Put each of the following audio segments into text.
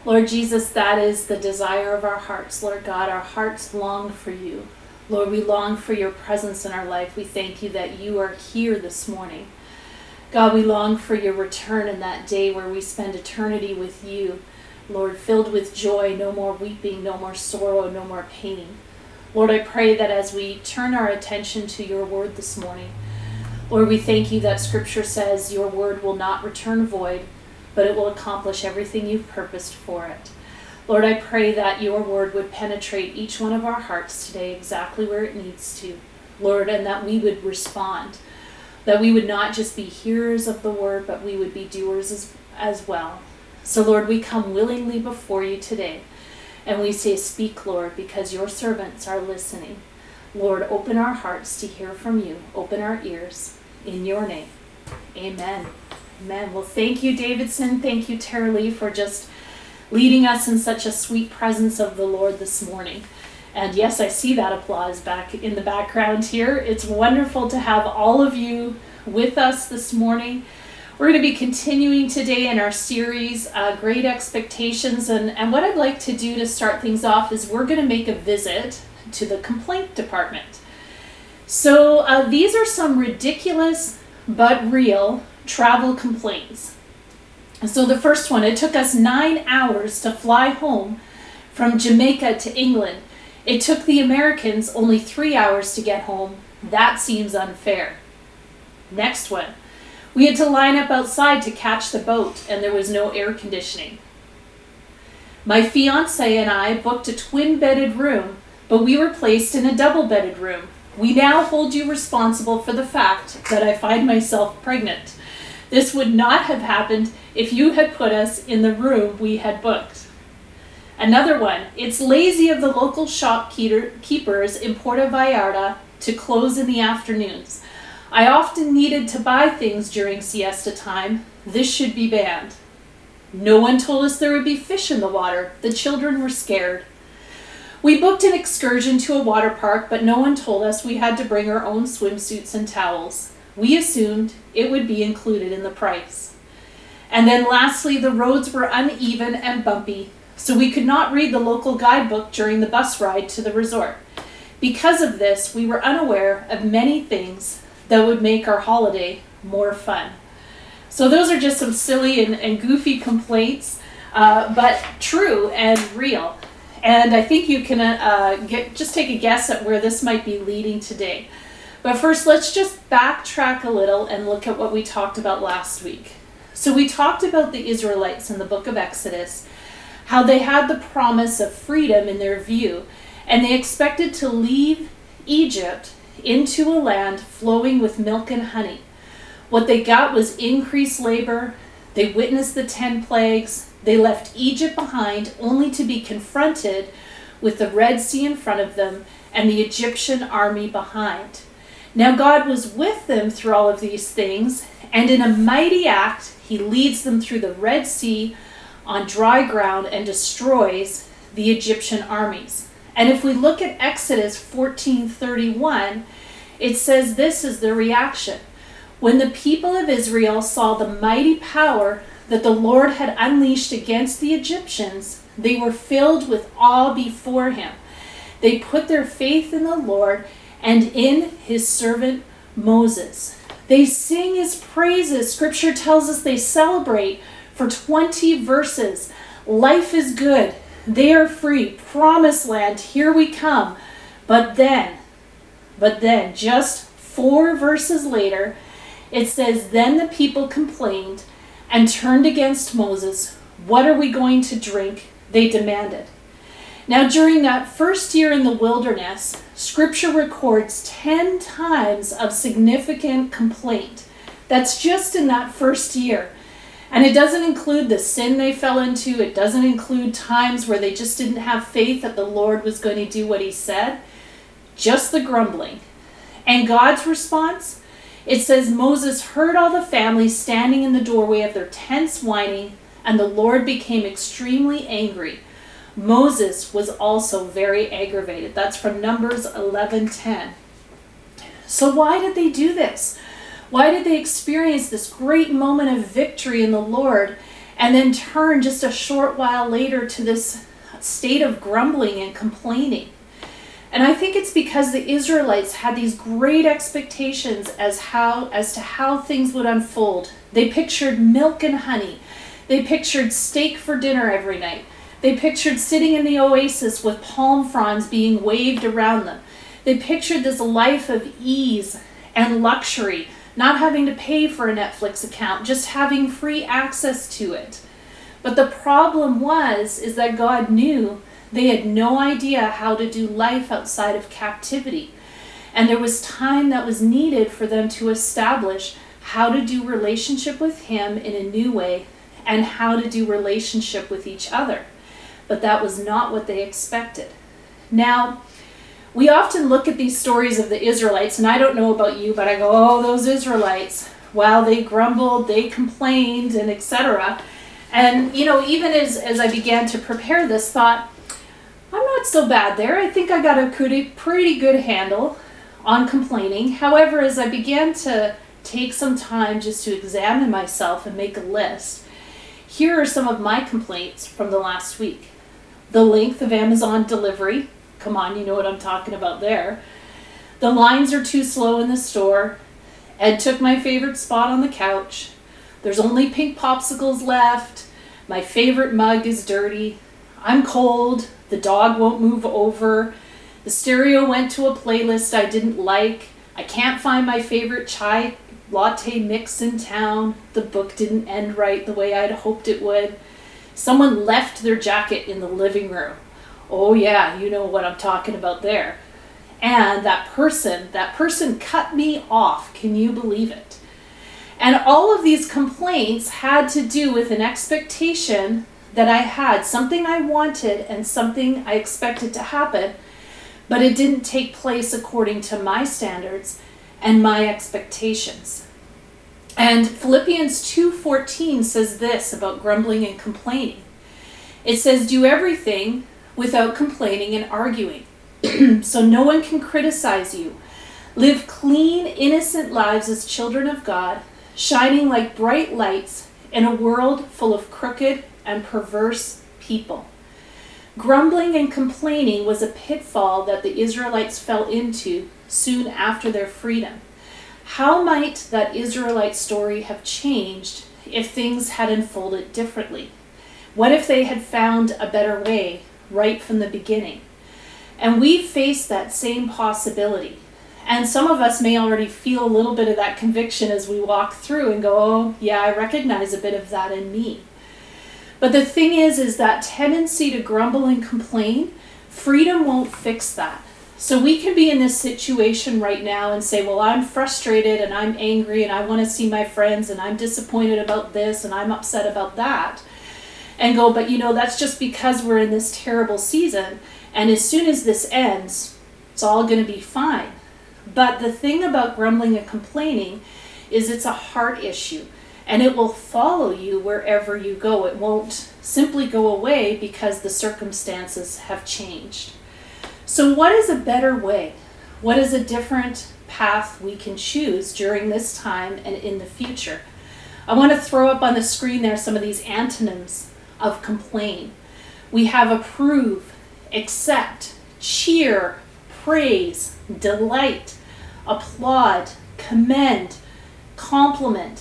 Lord Jesus, that is the desire of our hearts. Lord God, our hearts long for you. Lord, we long for your presence in our life. We thank you that you are here this morning. God, we long for your return in that day where we spend eternity with you. Lord, filled with joy, no more weeping, no more sorrow, no more pain. Lord, I pray that as we turn our attention to your word this morning, Lord, we thank you that Scripture says your word will not return void, but it will accomplish everything you've purposed for it. Lord, I pray that your word would penetrate each one of our hearts today exactly where it needs to, Lord, and that we would respond, that we would not just be hearers of the word, but we would be doers as well. So, Lord, we come willingly before you today, and we say, speak, Lord, because your servants are listening. Lord, open our hearts to hear from you. Open our ears. In your name, amen. Amen. Well, thank you, Davidson. Thank you, Tara Lee, for just leading us in such a sweet presence of the Lord this morning. And yes, I see that applause back in the background here. It's wonderful to have all of you with us this morning. We're going to be continuing today in our series, Great Expectations. And what I'd like to do to start things off is we're going to make a visit to the complaint department. So these are some ridiculous but real travel complaints. So the first one, it took us 9 hours to fly home from Jamaica to England. It took the Americans only 3 hours to get home. That seems unfair. Next one, we had to line up outside to catch the boat and there was no air conditioning. My fiance and I booked a twin-bedded room, but we were placed in a double-bedded room. We now hold you responsible for the fact that I find myself pregnant. This would not have happened if you had put us in the room we had booked. Another one, it's lazy of the local shopkeepers in Puerto Vallarta to close in the afternoons. I often needed to buy things during siesta time. This should be banned. No one told us there would be fish in the water. The children were scared. We booked an excursion to a water park, but no one told us we had to bring our own swimsuits and towels. We assumed it would be included in the price. And then lastly, the roads were uneven and bumpy, so we could not read the local guidebook during the bus ride to the resort. Because of this, we were unaware of many things that would make our holiday more fun. So those are just some silly and goofy complaints, but true and real. And I think you can just take a guess at where this might be leading today. But first, let's just backtrack a little and look at what we talked about last week. So we talked about the Israelites in the book of Exodus, how they had the promise of freedom in their view, and they expected to leave Egypt into a land flowing with milk and honey. What they got was increased labor. They witnessed the 10 plagues. They left Egypt behind only to be confronted with the Red Sea in front of them and the Egyptian army behind. Now God was with them through all of these things, and in a mighty act, he leads them through the Red Sea on dry ground and destroys the Egyptian armies. And if we look at Exodus 14:31, it says this is their reaction. When the people of Israel saw the mighty power that the Lord had unleashed against the Egyptians, they were filled with awe before him. They put their faith in the Lord and in his servant Moses. They sing his praises. Scripture tells us they celebrate for 20 verses. Life is good. They are free. Promised land, here we come. But then, just 4 verses later, it says, then the people complained and turned against Moses. What are we going to drink? They demanded. Now, during that first year in the wilderness, Scripture records 10 times of significant complaint. That's just in that first year. And it doesn't include the sin they fell into. It doesn't include times where they just didn't have faith that the Lord was going to do what he said. Just the grumbling. And God's response? It says Moses heard all the family standing in the doorway of their tents whining, and the Lord became extremely angry. Moses was also very aggravated. That's from Numbers 11:10. So why did they do this? Why did they experience this great moment of victory in the Lord and then turn just a short while later to this state of grumbling and complaining. And I think it's because the Israelites had these great expectations as to how things would unfold. They pictured milk and honey. They pictured steak for dinner every night. They pictured sitting in the oasis with palm fronds being waved around them. They pictured this life of ease and luxury, not having to pay for a Netflix account, just having free access to it. But the problem is that God knew they had no idea how to do life outside of captivity. And there was time that was needed for them to establish how to do relationship with Him in a new way and how to do relationship with each other. But that was not what they expected. Now, we often look at these stories of the Israelites, and I don't know about you, but I go, oh, those Israelites, wow, they grumbled, they complained, and etc. And, even as I began to prepare this, thought, I'm not so bad there. I think I got a pretty good handle on complaining. However, as I began to take some time just to examine myself and make a list, here are some of my complaints from the last week. The length of Amazon delivery. Come on, you know what I'm talking about there. The lines are too slow in the store. Ed took my favorite spot on the couch. There's only pink popsicles left. My favorite mug is dirty. I'm cold. The dog won't move over. The stereo went to a playlist I didn't like. I can't find my favorite chai latte mix in town. The book didn't end right the way I'd hoped it would. Someone left their jacket in the living room. Oh yeah, you know what I'm talking about there. And that person cut me off. Can you believe it? And all of these complaints had to do with an expectation that I had, something I wanted and something I expected to happen, but it didn't take place according to my standards and my expectations. And Philippians 2:14 says this about grumbling and complaining. It says, do everything without complaining and arguing, so no one can criticize you. Live clean, innocent lives as children of God, shining like bright lights in a world full of crooked and perverse people. Grumbling and complaining was a pitfall that the Israelites fell into soon after their freedom. How might that Israelite story have changed if things had unfolded differently? What if they had found a better way right from the beginning? And we face that same possibility. And some of us may already feel a little bit of that conviction as we walk through and go, oh, yeah, I recognize a bit of that in me. But the thing is that tendency to grumble and complain, freedom won't fix that. So we can be in this situation right now and say, well, I'm frustrated and I'm angry and I want to see my friends and I'm disappointed about this and I'm upset about that. And go, but that's just because we're in this terrible season. And as soon as this ends, it's all going to be fine. But the thing about grumbling and complaining is it's a heart issue. And it will follow you wherever you go. It won't simply go away because the circumstances have changed. So what is a better way? What is a different path we can choose during this time and in the future? I want to throw up on the screen there some of these antonyms of complain. We have approve, accept, cheer, praise, delight, applaud, commend, compliment,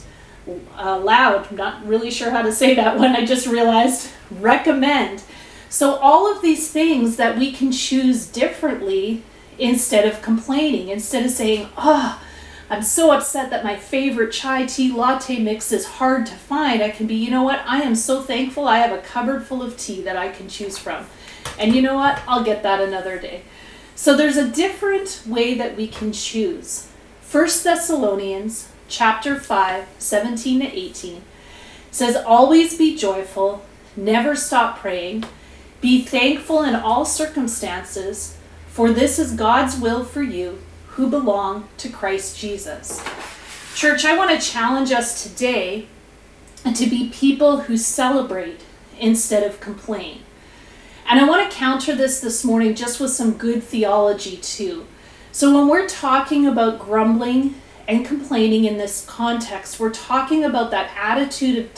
loud, I'm not really sure how to say that one, I just realized, recommend. So all of these things that we can choose differently instead of complaining, instead of saying, I'm so upset that my favorite chai tea latte mix is hard to find. I can be, you know what, I am so thankful I have a cupboard full of tea that I can choose from. And you know what, I'll get that another day. So there's a different way that we can choose. 1 Thessalonians chapter 5, 17 to 18 says, always be joyful, never stop praying, be thankful in all circumstances, for this is God's will for you who belong to Christ Jesus. Church, I want to challenge us today to be people who celebrate instead of complain. And I want to counter this morning just with some good theology too. So when we're talking about grumbling and complaining in this context, we're talking about that attitude of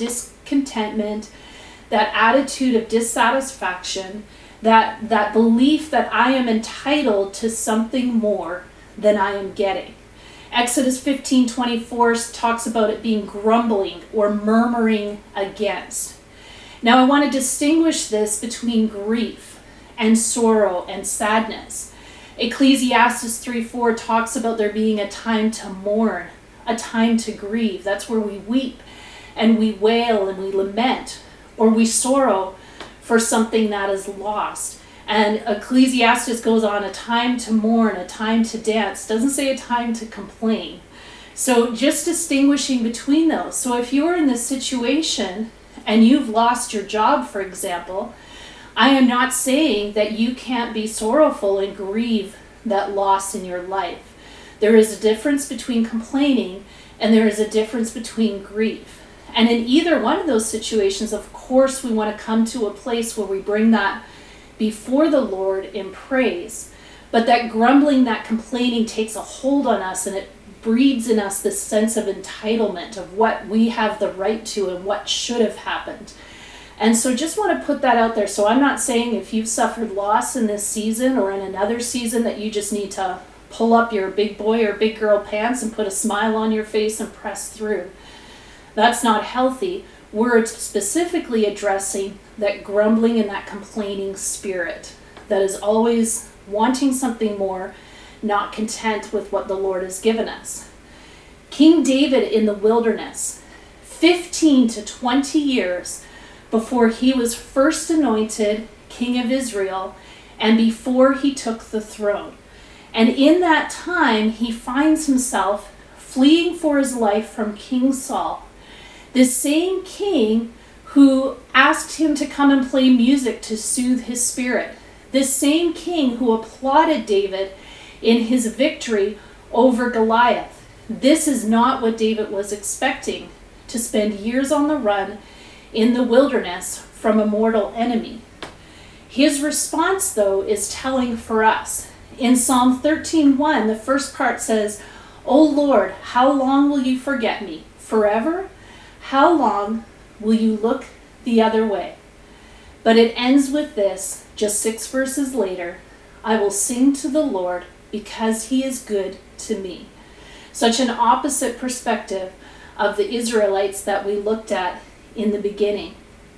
contentment, that attitude of dissatisfaction, that belief that I am entitled to something more than I am getting. Exodus 15:24 talks about it being grumbling or murmuring against. Now I want to distinguish this between grief and sorrow and sadness. Ecclesiastes 3:4 talks about there being a time to mourn, a time to grieve. That's where we weep and we wail and we lament, or we sorrow for something that is lost. And Ecclesiastes goes on, a time to mourn, a time to dance. Doesn't say a time to complain. So just distinguishing between those. So if you're in this situation and you've lost your job, for example, I am not saying that you can't be sorrowful and grieve that loss in your life. There is a difference between complaining and there is a difference between grief. And in either one of those situations, of course, we want to come to a place where we bring that before the Lord in praise. But that grumbling, that complaining takes a hold on us, and it breeds in us this sense of entitlement of what we have the right to and what should have happened. And so just want to put that out there. So I'm not saying if you've suffered loss in this season or in another season that you just need to pull up your big boy or big girl pants and put a smile on your face and press through. That's not healthy. We're specifically addressing that grumbling and that complaining spirit that is always wanting something more, not content with what the Lord has given us. King David in the wilderness, 15 to 20 years before he was first anointed king of Israel and before he took the throne. And in that time, he finds himself fleeing for his life from King Saul, this same king who asked him to come and play music to soothe his spirit. This same king who applauded David in his victory over Goliath. This is not what David was expecting, to spend years on the run in the wilderness from a mortal enemy. His response, though, is telling for us. In Psalm 13:1, the first part says, "O Lord, how long will you forget me? Forever? How long will you look the other way?" But it ends with this, just 6 verses later, "I will sing to the Lord because he is good to me." Such an opposite perspective of the Israelites that we looked at in the beginning.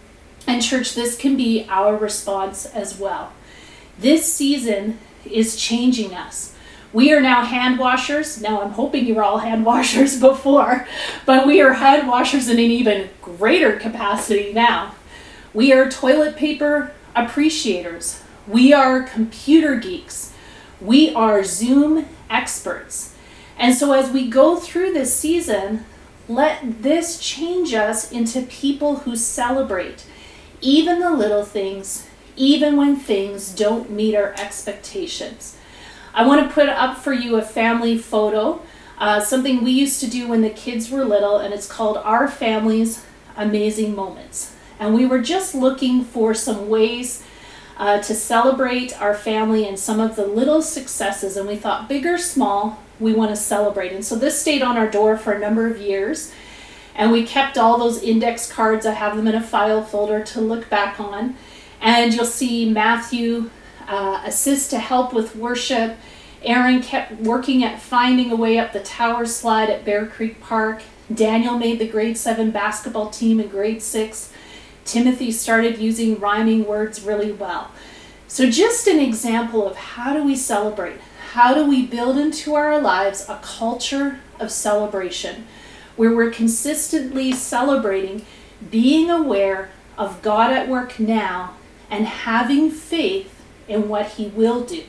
And church, this can be our response as well. This season is changing us. We are now hand washers. Now I'm hoping you were all hand washers before, but we are hand washers in an even greater capacity now. We are toilet paper appreciators. We are computer geeks. We are Zoom experts. And so as we go through this season, let this change us into people who celebrate even the little things, even when things don't meet our expectations. I want to put up for you a family photo, something we used to do when the kids were little, and it's called Our Family's Amazing Moments. And we were just looking for some ways to celebrate our family and some of the little successes, and we thought big or small, we want to celebrate. And so this stayed on our door for a number of years, and we kept all those index cards. I have them in a file folder to look back on, and you'll see Matthew assist to help with worship. Aaron kept working at finding a way up the tower slide at Bear Creek Park. Daniel made the grade 7 basketball team in grade 6. Timothy started using rhyming words really well. So just an example of how do we celebrate? How do we build into our lives a culture of celebration where we're consistently celebrating, being aware of God at work now and having faith in what he will do.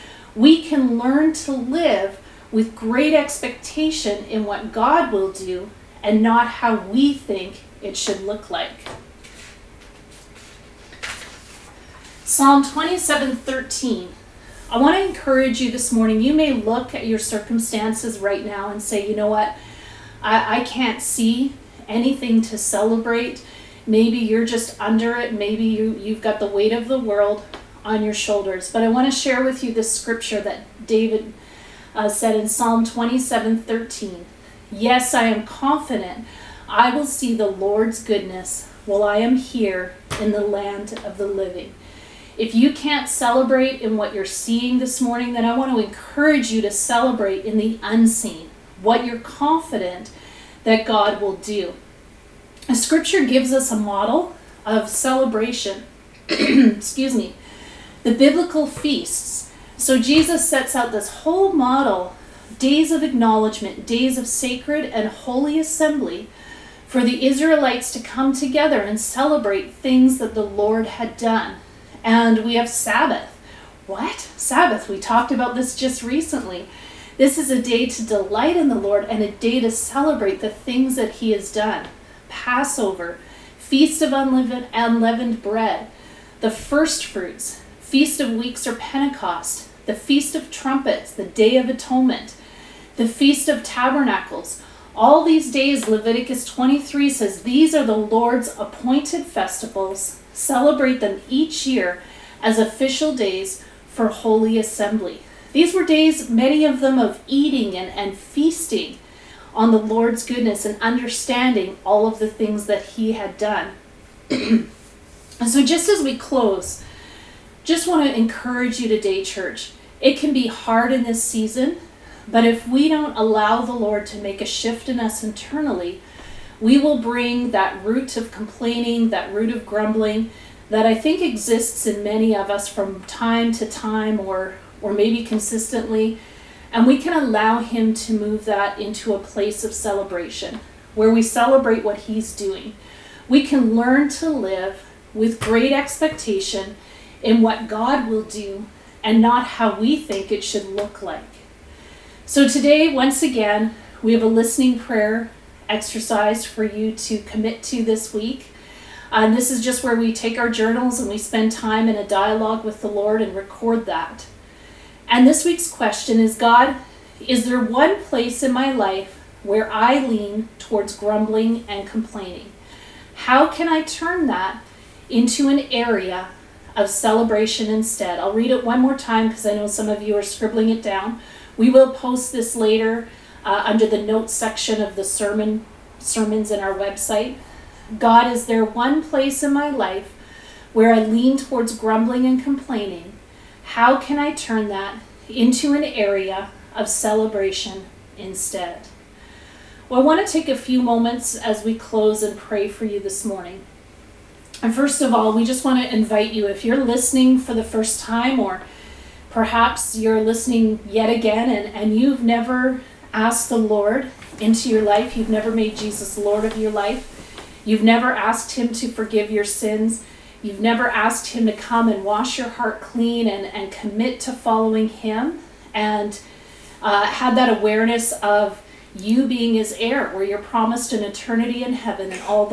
We can learn to live with great expectation in what God will do and not how we think it should look like. Psalm 27:13. I want to encourage you this morning. You may look at your circumstances right now and say, you know what, I can't see anything to celebrate. Maybe you're just under it. Maybe you've got the weight of the world on your shoulders. But I want to share with you this scripture that David said in Psalm 27:13. Yes, I am confident I will see the Lord's goodness while I am here in the land of the living. If you can't celebrate in what you're seeing this morning, then I want to encourage you to celebrate in the unseen, what you're confident that God will do. Scripture gives us a model of celebration. Excuse me. The biblical feasts. So Jesus sets out this whole model, days of acknowledgement, days of sacred and holy assembly, for the Israelites to come together and celebrate things that the Lord had done. And we have Sabbath. What? Sabbath. We talked about this just recently. This is a day to delight in the Lord and a day to celebrate the things that he has done. Passover, Feast of Unleavened Bread, the first fruits, Feast of Weeks or Pentecost, the Feast of Trumpets, the Day of Atonement, the Feast of Tabernacles. All these days, Leviticus 23 says, these are the Lord's appointed festivals. Celebrate them each year as official days for holy assembly. These were days, many of them, of eating and feasting on the Lord's goodness and understanding all of the things that he had done. And so just as we close, just want to encourage you today, church. It can be hard in this season, but if we don't allow the Lord to make a shift in us internally, we will bring that root of complaining, that root of grumbling that I think exists in many of us from time to time or maybe consistently, and we can allow him to move that into a place of celebration where we celebrate what he's doing. We can learn to live with great expectation in what God will do and not how we think it should look like. So today, once again, we have a listening prayer exercise for you to commit to this week. And this is just where we take our journals and we spend time in a dialogue with the Lord and record that. And this week's question is, God, is there one place in my life where I lean towards grumbling and complaining? How can I turn that into an area of celebration instead? I'll read it one more time because I know some of you are scribbling it down. We will post this later under the notes section of the sermons in our website. God, is there one place in my life where I lean towards grumbling and complaining? How can I turn that into an area of celebration instead? Well, I want to take a few moments as we close and pray for you this morning. And first of all, we just want to invite you, if you're listening for the first time, or perhaps you're listening yet again and you've never asked the Lord into your life, you've never made Jesus Lord of your life, you've never asked him to forgive your sins, you've never asked him to come and wash your heart clean and commit to following him, and had that awareness of you being his heir, where you're promised an eternity in heaven and all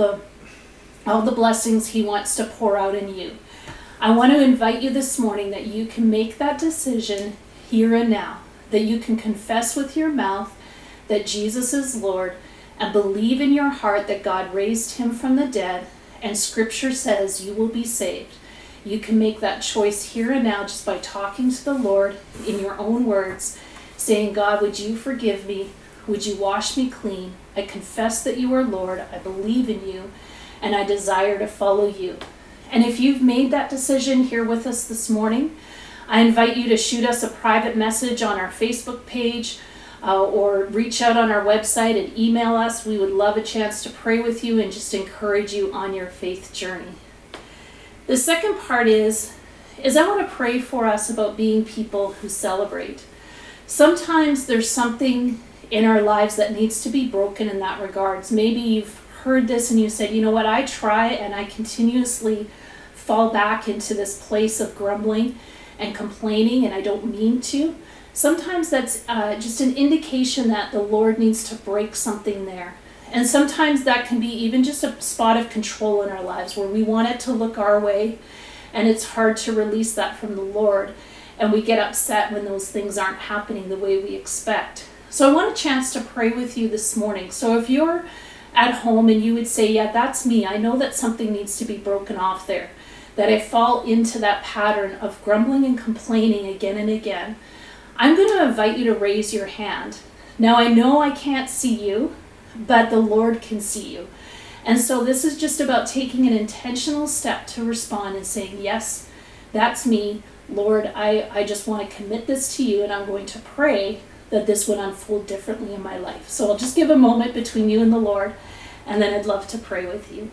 the blessings he wants to pour out in you. I want to invite you this morning that you can make that decision here and now, that you can confess with your mouth that Jesus is Lord and believe in your heart that God raised him from the dead, and Scripture says you will be saved. You can make that choice here and now just by talking to the Lord in your own words, saying, God, would you forgive me? Would you wash me clean? I confess that you are Lord. I believe in you, and I desire to follow you. And if you've made that decision here with us this morning, I invite you to shoot us a private message on our Facebook page or reach out on our website and email us. We would love a chance to pray with you and just encourage you on your faith journey. The second part is I want to pray for us about being people who celebrate. Sometimes there's something in our lives that needs to be broken in that regards. Maybe you've heard this and you said, you know what, I try and I continuously fall back into this place of grumbling and complaining, and I don't mean to. Sometimes that's just an indication that the Lord needs to break something there. And sometimes that can be even just a spot of control in our lives where we want it to look our way, and it's hard to release that from the Lord, and we get upset when those things aren't happening the way we expect. So I want a chance to pray with you this morning. So if you're at home and you would say, yeah, that's me, I know that something needs to be broken off there, that I fall into that pattern of grumbling and complaining again and again, I'm going to invite you to raise your hand. Now I know I can't see you, but the Lord can see you. And so this is just about taking an intentional step to respond and saying, yes, that's me. Lord, I just want to commit this to you, and I'm going to pray that this would unfold differently in my life. So I'll just give a moment between you and the Lord, and then I'd love to pray with you.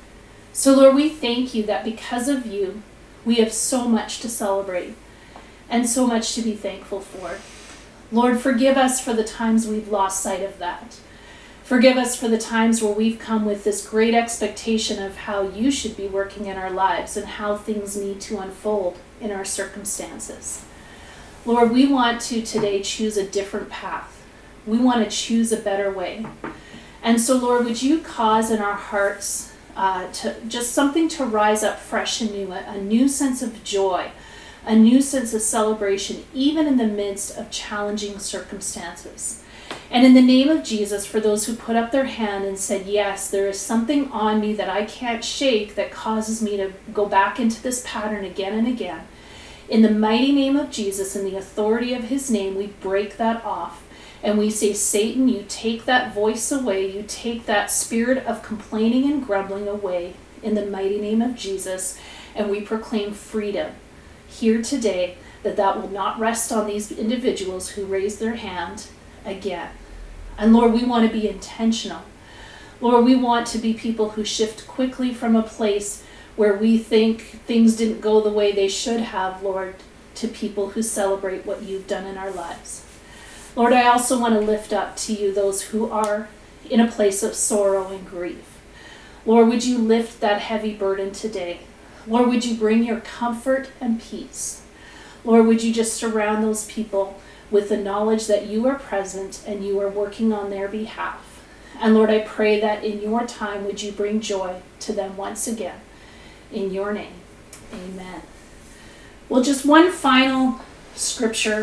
So Lord, we thank you that because of you, we have so much to celebrate and so much to be thankful for. Lord, forgive us for the times we've lost sight of that. Forgive us for the times where we've come with this great expectation of how you should be working in our lives and how things need to unfold in our circumstances. Lord, we want to today choose a different path. We want to choose a better way. And so, Lord, would you cause in our hearts to just something to rise up fresh and new, a new sense of joy, a new sense of celebration, even in the midst of challenging circumstances. And in the name of Jesus, for those who put up their hand and said, yes, there is something on me that I can't shake that causes me to go back into this pattern again and again, in the mighty name of Jesus, in the authority of his name, we break that off. And we say, Satan, you take that voice away. You take that spirit of complaining and grumbling away in the mighty name of Jesus. And we proclaim freedom here today, that will not rest on these individuals who raise their hand again. And Lord, we want to be intentional. Lord, we want to be people who shift quickly from a place where we think things didn't go the way they should have, Lord, to people who celebrate what you've done in our lives. Lord, I also want to lift up to you those who are in a place of sorrow and grief. Lord, would you lift that heavy burden today? Lord, would you bring your comfort and peace? Lord, would you just surround those people with the knowledge that you are present and you are working on their behalf. And Lord, I pray that in your time, would you bring joy to them once again. In your name, amen. Well, just one final scripture.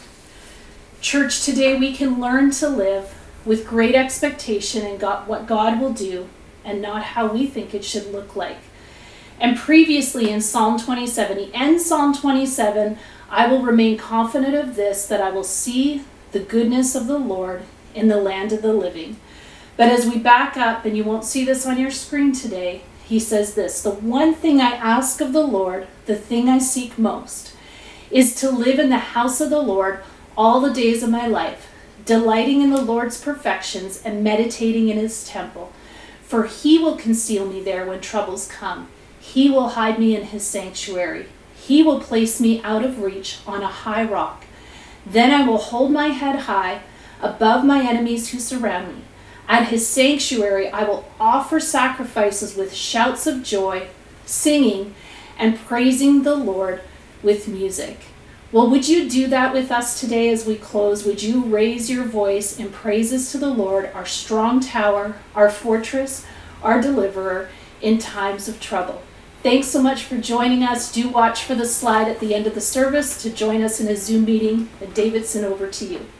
Church, today we can learn to live with great expectation in what God will do and not how we think it should look like. And previously in Psalm 27, he ends Psalm 27, I will remain confident of this, that I will see the goodness of the Lord in the land of the living. But as we back up, and you won't see this on your screen today, he says this, the one thing I ask of the Lord, the thing I seek most, is to live in the house of the Lord all the days of my life, delighting in the Lord's perfections and meditating in his temple. For he will conceal me there when troubles come. He will hide me in his sanctuary. He will place me out of reach on a high rock. Then I will hold my head high above my enemies who surround me. At his sanctuary I will offer sacrifices with shouts of joy, singing and praising the Lord with music. Well, would you do that with us today as we close? Would you raise your voice in praises to the Lord, our strong tower, our fortress, our deliverer in times of trouble? Thanks so much for joining us. Do watch for the slide at the end of the service to join us in a Zoom meeting. And Davidson, over to you.